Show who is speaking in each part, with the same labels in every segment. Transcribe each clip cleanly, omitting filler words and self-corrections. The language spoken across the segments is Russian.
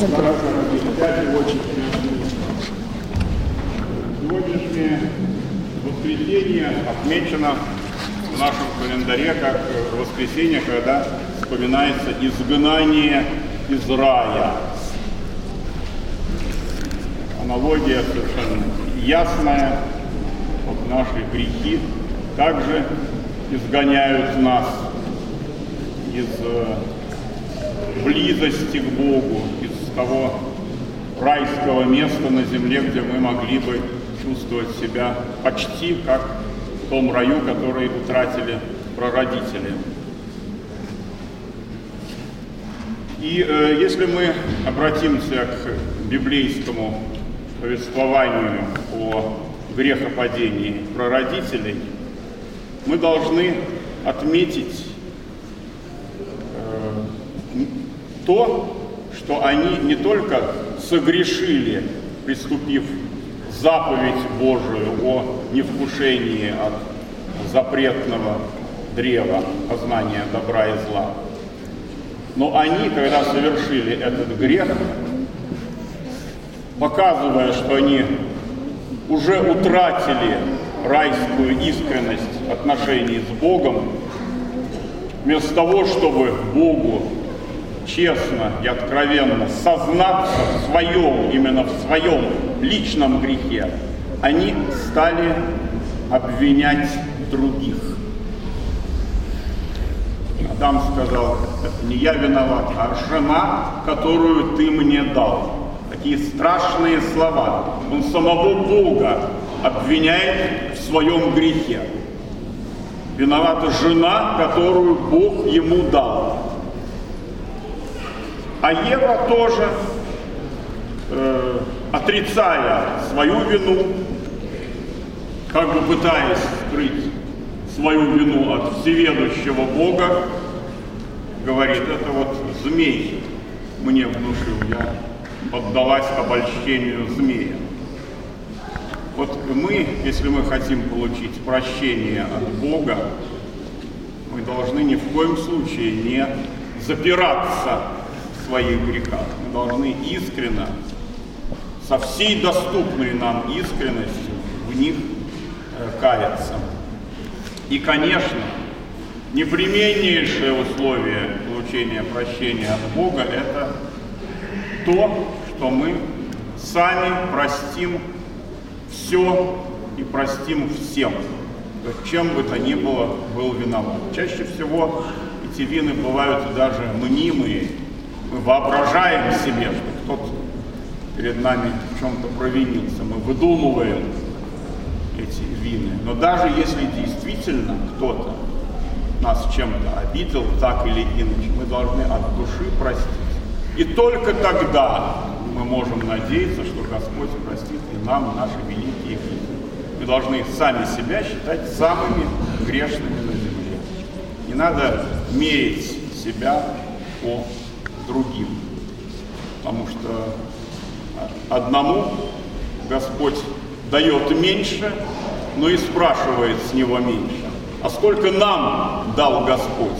Speaker 1: Сегодняшнее воскресенье отмечено в нашем календаре как воскресенье, когда вспоминается изгнание из рая. Аналогия совершенно ясная. Вот наши грехи также изгоняют нас из близости к Богу, из того райского места на земле, где мы могли бы чувствовать себя почти как в том раю, который утратили прародители. И если мы обратимся к библейскому повествованию о грехопадении прародителей, мы должны отметить то, что они не только согрешили, приступив заповедь Божию о невкушении от запретного древа познания добра и зла, но они, когда совершили этот грех, показывая, что они уже утратили райскую искренность отношений с Богом, вместо того, чтобы Богу честно и откровенно сознаться в своем, именно в своем личном грехе, они стали обвинять других. Адам сказал: это не я виноват, а жена, которую ты мне дал. Такие страшные слова. Он самого Бога обвиняет в своем грехе. Виновата жена, которую Бог ему дал. А Ева тоже, отрицая свою вину, как бы пытаясь скрыть свою вину от всеведущего Бога, говорит: это вот змей мне внушил, я поддалась обольщению змея. Вот мы, если мы хотим получить прощение от Бога, мы должны ни в коем случае не запираться в своих грехах. Мы должны искренно, со всей доступной нам искренностью в них каяться. И, конечно, непременнейшее условие получения прощения от Бога – это то, что мы сами простим все и простим всем, чем бы то ни было был виноват. Чаще всего эти вины бывают даже мнимые. Мы воображаем себе, что кто-то перед нами в чем-то провинился. Мы выдумываем эти вины. Но даже если действительно кто-то нас чем-то обидел, так или иначе, мы должны от души простить. И только тогда мы можем надеяться, что Господь простит и нам наши великие грехи. Мы должны сами себя считать самыми грешными на земле. Не надо мерить себя по другим, потому что одному Господь дает меньше, но и спрашивает с него меньше. А сколько нам дал Господь?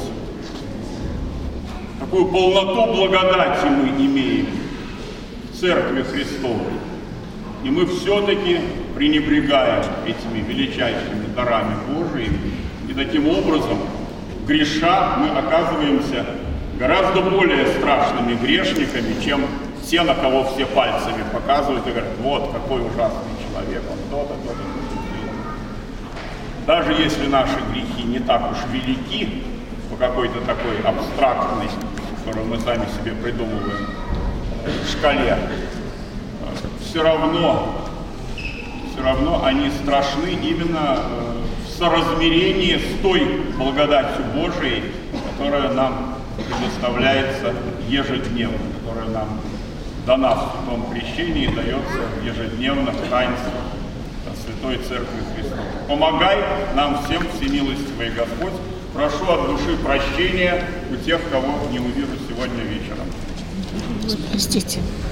Speaker 1: Какую полноту благодати мы имеем в Церкви Христовой. И мы все-таки пренебрегаем этими величайшими дарами Божиими. И таким образом, греша, мы оказываемся гораздо более страшными грешниками, чем те, на кого все пальцами показывают и говорят: вот какой ужасный человек, он то-то, то-то, то-то. Даже если наши грехи не так уж велики, по какой-то такой абстрактной, которую мы сами себе придумываем, шкале, все равно они страшны именно в соразмерении с той благодатью Божией, которая нам предоставляется ежедневно, которая нам дана в Святом Крещении и дается ежедневно в таинстве Святой Церкви Христовой. Помогай нам всем, всемилостивый Господь. Прошу от души прощения у тех, кого не увижу сегодня вечером.
Speaker 2: Простите.